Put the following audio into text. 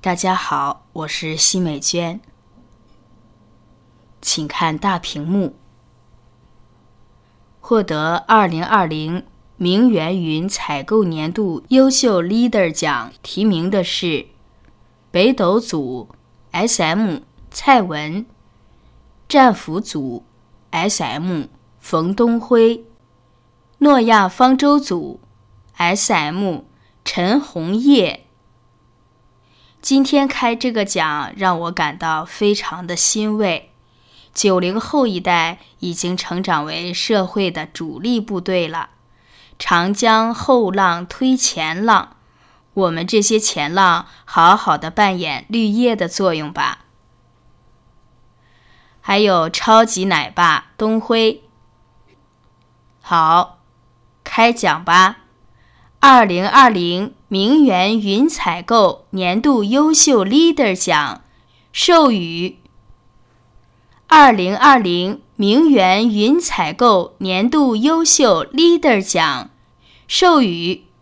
大家好，我是奚美娟。请看大屏幕。获得2020明源云采购年度优秀 Leader 奖提名的是北斗组 SM 蔡文，战斧组 SM 冯东辉，诺亚方舟组 SM 陈红叶。今天开这个奖让我感到非常的欣慰。90后一代已经成长为社会的主力部队了，常将后浪推前浪，我们这些前浪好好的扮演绿叶的作用吧。还有超级奶爸东辉。好，开奖吧。2020明源云采购年度优秀 Leader 奖授予2020明源云采购年度优秀 Leader 奖授予